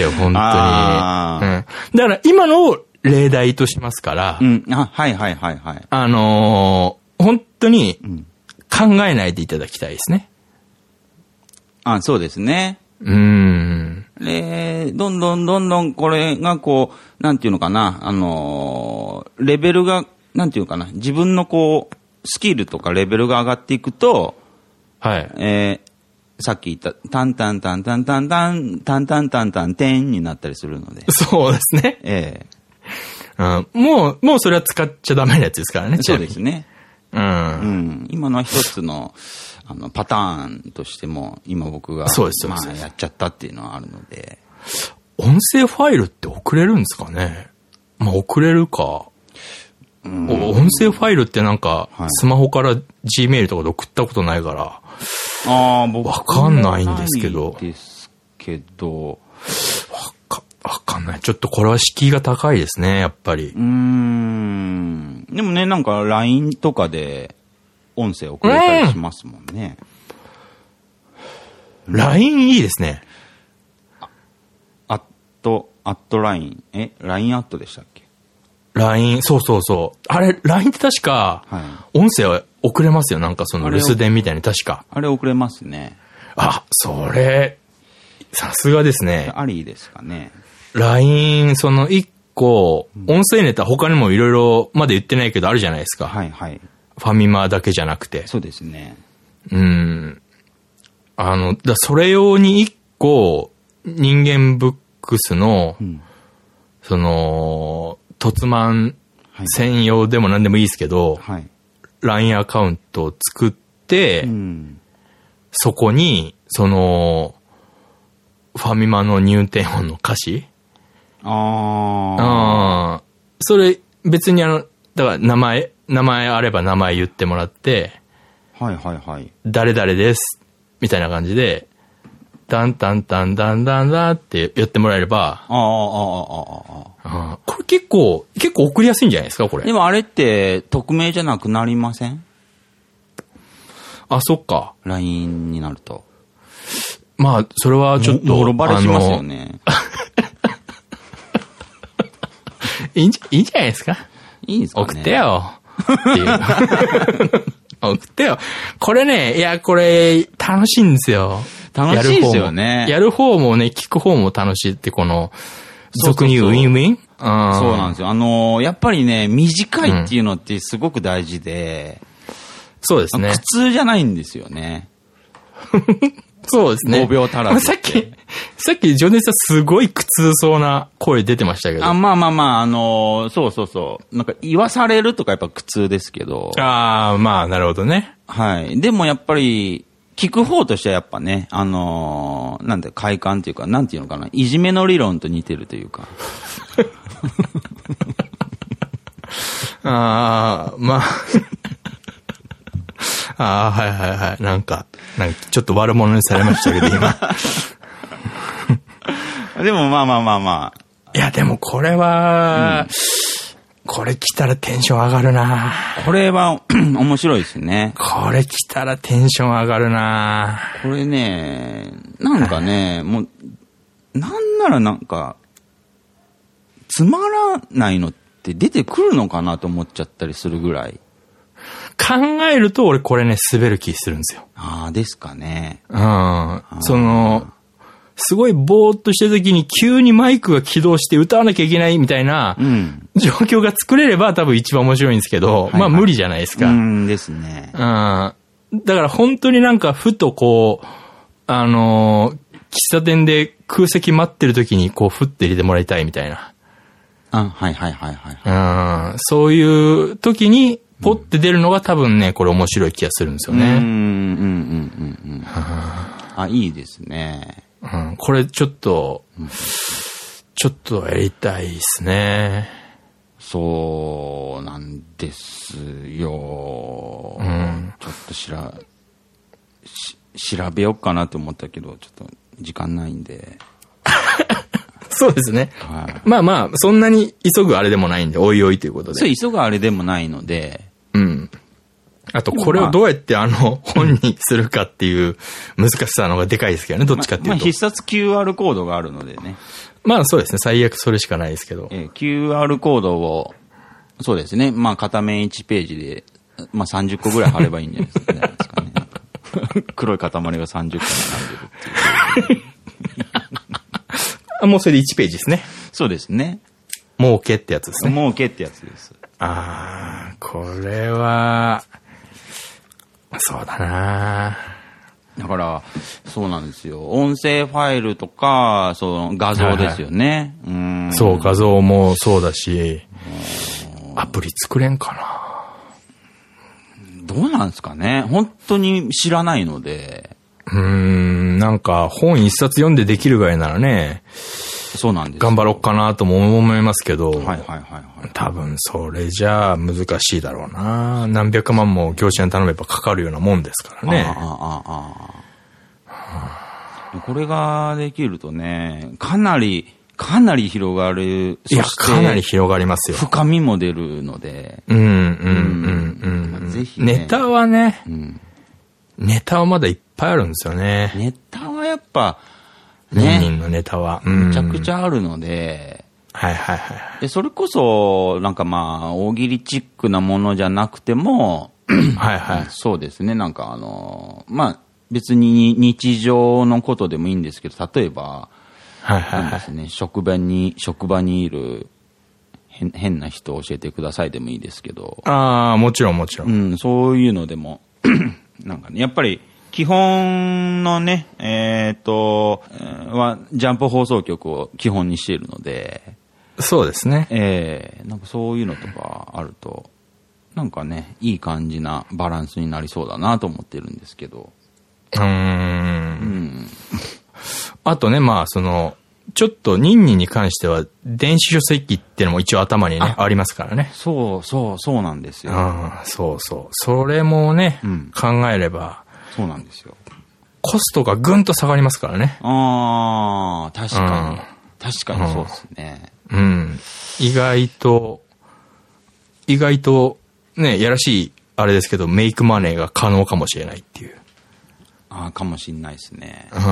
本当に。うん。だから今のを例題としますから、
うん。あ、はいはいはいはい。
あのー、本当に考えないでいただきたいですね。
あ、そうですね。
うーん。
で、どんどんどんどんこれがこう、なんていうのかな、あのー、レベルが、なんていうのかな、自分のこう、スキルとかレベルが上がっていくと、
はい。
えー、さっき言った、タンタンタンタンタンタン、タンタンタンタンテンになったりするので。
そうですね。
え
えーうん。もう、もうそれは使っちゃダメなやつですからね。
そうですね。
うん。
うん。今のは一つの、あの、パターンとしても、今僕が、
そうです
まあ、
そうです。
やっちゃったっていうのはあるので。
音声ファイルって送れるんですかね？まあ、送れるか。うん、音声ファイルってなんか、スマホから Gmail とかで送ったことないから、
ああ、僕
わかんないんですけど。
ですけど、
わか、わかんない。ちょっとこれは敷居が高いですね、やっぱり。
うーん。でもね、なんか ライン とかで音声送れたりしますもんね。
うん、ライン いいですね。
アット、アットライン。え ライン アットでしたっけ？
ライン、そうそうそう。あれ、ライン って確か、音声は送れますよ。なんかその留守電みたいに確か。
あれ送れますね。
あ、それ、さすがですね。
ありですかね。
ライン、その一個、音声ネタ他にもいろいろまだ言ってないけどあるじゃないですか。
はいはい。
ファミマだけじゃなくて。
そうですね。
うん。あの、だそれ用に一個、人間ブックスの、うん、その、突満専用でも何でもいいですけど、はい、ライン アカウントを作って、うん、そこに、その、ファミマの入店音の歌詞
あ
あ。それ、別にあの、だから名前、名前あれば名前言ってもらって、
はいはいはい。
誰々です、みたいな感じで、ダンタンタンダンダンダンってやってもらえれば、
ああ、ああ、ああ、ああ。
これ結構、結構送りやすいんじゃないですか、これ。
でもあれって、匿名じゃなくなりません？
あ、そっか。
ライン になると。
まあ、それはちょっと。
ボロバレしますよね。
いいんじゃ、いいんじゃないですか？
いいんですかね？
送ってよ。っていう。送ってよ。これね、いや、これ、楽しいんですよ。
楽しいですよね。
やる方もね、聞く方も楽しいって、この、俗に言うウィンウィン？
そうなんですよ。あのー、やっぱりね、短いっていうのってすごく大事で、
うん、そうですね。
苦痛じゃないんですよね。
そうですね。
ごびょう足らず。
さっき、さっきジョネさんすごい苦痛そうな声出てましたけど。
あ、まあまあまあ、あのー、そうそうそう。なんか言わされるとかやっぱ苦痛ですけど。
ああ、まあ、なるほどね。
はい。でもやっぱり、聞く方としてはやっぱね、あのー、なんて快感っていうか、なんていうのかな、いじめの理論と似てるというか。
ああ、まあ。ああ、はいはいはい。なんか、なんかちょっと悪者にされましたけど、今。
でもまあまあまあま
あ。いや、でもこれは、うん、これ来たらテンション上がるな。
これは面白いですね。
これ来たらテンション上がるな。
これね、なんかね、もう、なんならなんか、つまらないのって出てくるのかなと思っちゃったりするぐらい。
考えると俺これね、滑る気するんですよ。
ああ、ですかね。
うん。その、すごいぼーっとしてる時に急にマイクが起動して歌わなきゃいけないみたいな状況が作れれば多分一番面白いんですけど、うん、まあ無理じゃないですか。
うんですね。
うん。だから本当になんかふとこう、あのー、喫茶店で空席待ってる時にこうふって入れてもらいたいみたいな。
あ、はいはいはいはい、
うん。そういう時にポッて出るのが多分ね、これ面白い気がするんですよね。うん、うん、うん、うん。
あ、いいですね。
うん、これちょっと、うん、ちょっとやりたいですね。
そうなんですよ。うん、ちょっとしら、し、調べようかなと思ったけど、ちょっと時間ないんで。
そうですね。はい、まあまあ、そんなに急ぐあれでもないんで、おいおいということで。
そう、急ぐあれでもないので。
うん。あと、これをどうやってあの、本にするかっていう難しさの方がでかいですけどね、どっちかっていうと。まあ、
必殺 キューアール コードがあるのでね。
まあそうですね、最悪それしかないですけど。
えー、キューアール コードを、そうですね、まあ片面いちページで、まあさんじゅっこぐらい貼ればいいんじゃないですかね。黒い塊がさんじゅっこ並んでるっていう。
あ、もうそれでいちページですね。
そうですね。
儲けってやつですね。
儲けってやつです。
ああ、これは、そうだな。
だから、そうなんですよ。音声ファイルとか、その画像ですよね。はいはい、うん、
そう、画像もそうだし、アプリ作れんか
な。どうなんですかね。本当に知らないので。
うーん、なんか本一冊読んでできるぐらいならね、
そうなんです。
頑張ろうかなとも思いますけど、
はいはいはいはい。
多分それじゃあ難しいだろうな。何百万も業者に頼めばかかるようなもんですからね。ああああ
ああ。これができるとね、かなり、かなり広がる。
いや、かなり広がりますよ。
深みも出るので。
うんうんうんうん。ぜひね。ネタはね、うん、ネタはまだいっぱいあるんですよね。
ネタはやっぱ、
ね。人のネタは。
めちゃくちゃあるので。
はいはいはい。
で、それこそ、なんかまあ、大喜利チックなものじゃなくても、
はいはい。
そうですね。なんかあの、まあ、別に日常のことでもいいんですけど、例えば、
はいはいはい。
ですね、職場に、職場にいる変、変な人を教えてくださいでもいいですけど。
ああ、もちろんもちろん。
うん、そういうのでも、なんかね、やっぱり、基本のね、えっと、は、ジャンプ放送局を基本にしているので。
そうですね。
ええー、なんかそういうのとかあると、なんかね、いい感じなバランスになりそうだなと思ってるんですけど。
うーん。うん。あとね、まあ、その、ちょっと任にに関しては、電子書籍っていうのも一応頭にね、あ, ありますからね。
そうそう、そうなんですよ。
ああ、そうそう。それもね、うん、考えれば、
そうなんですよ。
コストがぐんと下がりますからね。
ああ、確かに、うん。確かにそうですね、
うん。うん。意外と、意外と、ね、やらしい、あれですけど、メイクマネーが可能かもしれないっていう。
ああ、かもしれないですね。
うん。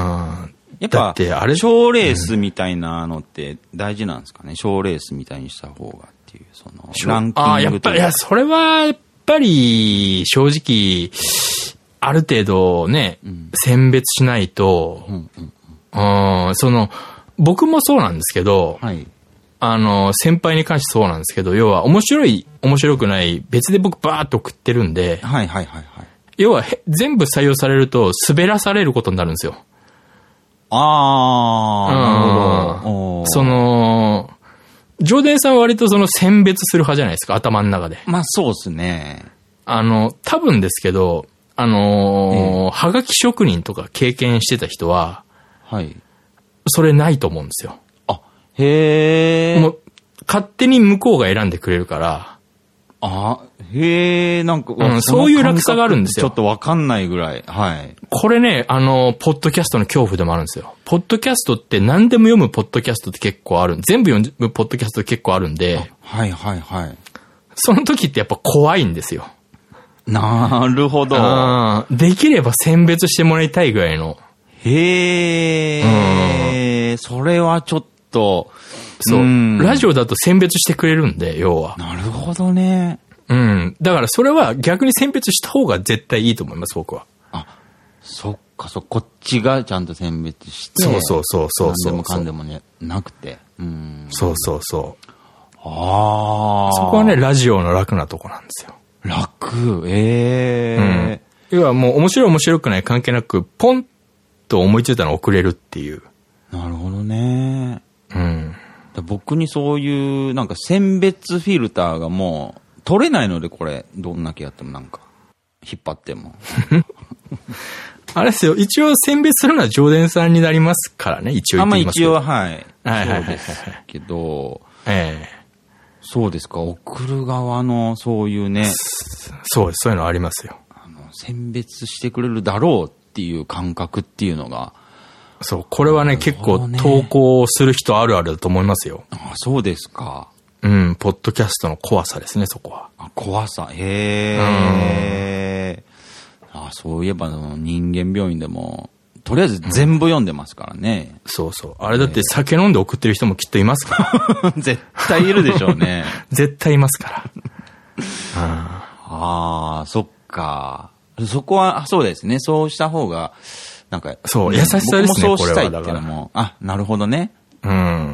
やっぱ、賞レースみたいなのって大事なんですかね。賞レースみたいにした方がっていう、その、ランキングとか。
ああ、やっぱり、いや、それは、やっぱり、正直、ある程度ね、うん、選別しないと、うんうんうん、その、僕もそうなんですけど、はい、あの、先輩に関してそうなんですけど、要は面白い、面白くない、別で僕バーッと送ってるんで、
はいはいはいはい、
要は全部採用されると滑らされることになるんですよ。
ああ、なるほど。
その、ジョーデンさんは割とその選別する派じゃないですか、頭の中で。
まあそうですね。
あの、多分ですけど、あのー、はがき職人とか経験してた人は、
はい。
それないと思うんですよ。
あ、へえ。
もう、勝手に向こうが選んでくれるから。
あ、へえ、なんか、
うん、そういう落差があるんですよ。
ちょっとわかんないぐらい。はい。こ
れね、あの、ポッドキャストの恐怖でもあるんですよ。ポッドキャストって何でも読むポッドキャストって結構ある。全部読むポッドキャストって結構あるんで。
はいはいはい。そ
の時ってやっぱ怖いんですよ。
なるほど。
できれば選別してもらいたいぐらいの。
へえ、うん、それはちょっと、
そう、うん。ラジオだと選別してくれるんで、要は。
なるほどね。
うん。だからそれは逆に選別した方が絶対いいと思います、僕は。
あ、そっか、そ、こっちがちゃんと選別して。
そうそうそうそうそう。
何でもかんでもね、なくて。うん。
そうそうそう。
ああ。
そこはね、ラジオの楽なとこなんですよ。
楽ええ
ー。うん。要はもう面白い面白くない関係なく、ポンと思いついたのを送れるっていう。
なるほどね。
うん。
僕にそういう、なんか選別フィルターがもう、取れないので、これ、どんだけやってもなんか、引っ張っても。
あれですよ、一応選別するのは常連さんになりますからね、一応言ってみますけど。
あ、まあ一応、はい。はいはいはい。そうですけど、
ええ。
そうですか、送る側のそういうね。
そうです、そういうのありますよ。
あの、選別してくれるだろうっていう感覚っていうのが。
そう、これはね、結構投稿する人あるあるだと思いますよ。
あ、そうですか。
うん、ポッドキャストの怖さですね、そこは。
あ、怖さ、へえ。あ、そういえば人間病院でも、とりあえず全部読んでますからね。
うん、そうそう。あれだって酒飲んで送ってる人もきっといますか
ら。絶対いるでしょうね。
絶対いますから。
ああ、そっか。そこは、そうですね。そうした方が、なんか、
そう、優しさですね、
僕もそうしたいっていうのも、あ、なるほどね。
うん。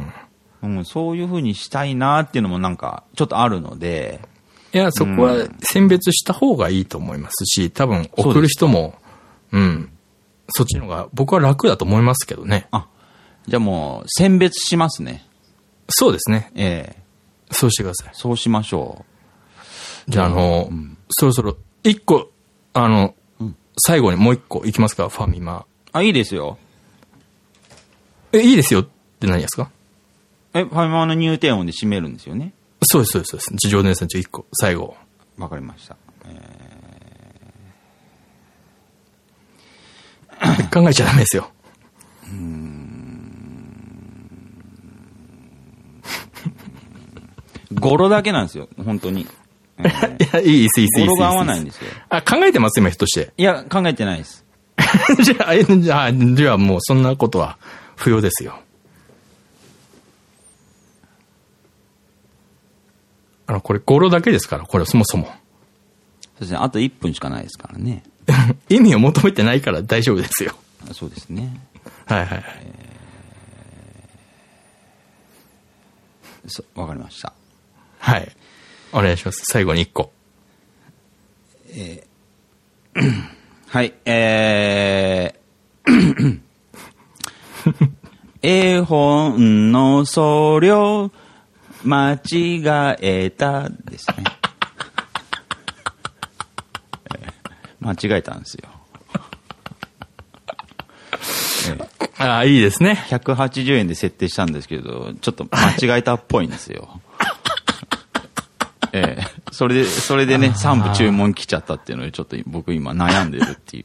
うん、そういう風にしたいなっていうのもなんか、ちょっとあるので。
いや、そこは選別した方がいいと思いますし、多分送る人も、うん。そっちの方が僕は楽だと思いますけどね。
あ、じゃあもう、選別しますね。
そうですね。
ええ。
そうしてください。
そうしましょ
う。じゃあ、あの、うん、そろそろ、一個、あの、うん、最後にもう一個いきますか、ファミマ。
あ、いいですよ。
え、いいですよって何ですか？
え、ファミマの入店音で閉めるんですよね。
そうです、そうです、そうです。地上姉さんちょ一個、最後。
わかりました。え
ー、考えちゃダメですよ。
うーん。語呂だけなんですよ、本当に。
えー、いや、いいです、いいです、いいです。
語呂が合わないんですよ。
あ、考えてます、今、ひとして。
いや、考えてないです。
じゃあ、じゃあ、じゃあもうそんなことは不要ですよ。あの、これ語呂だけですから、これそもそも。
そうですね、あといっぷんしかないですからね。
意味を求めてないから大丈夫ですよ。
そうですね。
はいはいはい。
えー、そう、わかりました。
はい。お願いします。最後にいっこ。
えー、はい、えー、絵本の送料、間違えたですね。間違えたんですよ。
えー、ああ、いいですね。
ひゃくはちじゅうえんで設定したんですけど、ちょっと間違えたっぽいんですよ。ええ、それで、それでね、さん部注文来ちゃったっていうので、ちょっと僕今悩んでるっていう。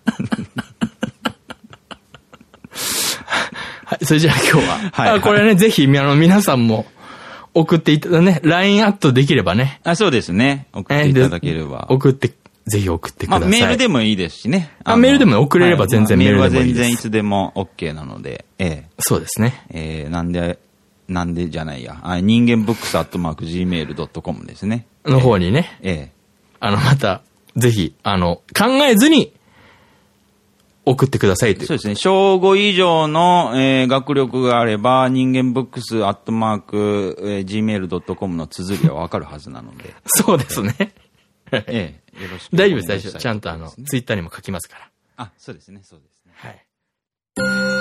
はい、それじゃあ今日は。はい、はい。これね、ぜひ、あの、皆さんも送っていただね、ライン アットできればね。
あ、そうですね。送っていただければ。
送って、ぜひ送ってください。
まあ、メールでもいいですしね。
あ、メールでも送れれば全然メールでもいいです。
メールは全然いつでも OK なので、ええ。
そうですね。
ええ、なんで、なんでじゃないや。あ、人間ブックスアットマーク ジーメールドットコム ですね。
の方にね。
ええ。
あの、また、ぜひ、あの、考えずに、送ってくださいという。
そうですね。小ご以上の、えー、学力があれば、人間ブックスアットマーク、えー、ジーメールドットコム の綴りはわかるはずなので。
そうですね。
ええ。よろしくお願いします。
大丈夫です、大丈夫です。ちゃんとあの、ツイッターにも書きますから。
あ、そうですね、そうですね。
はい。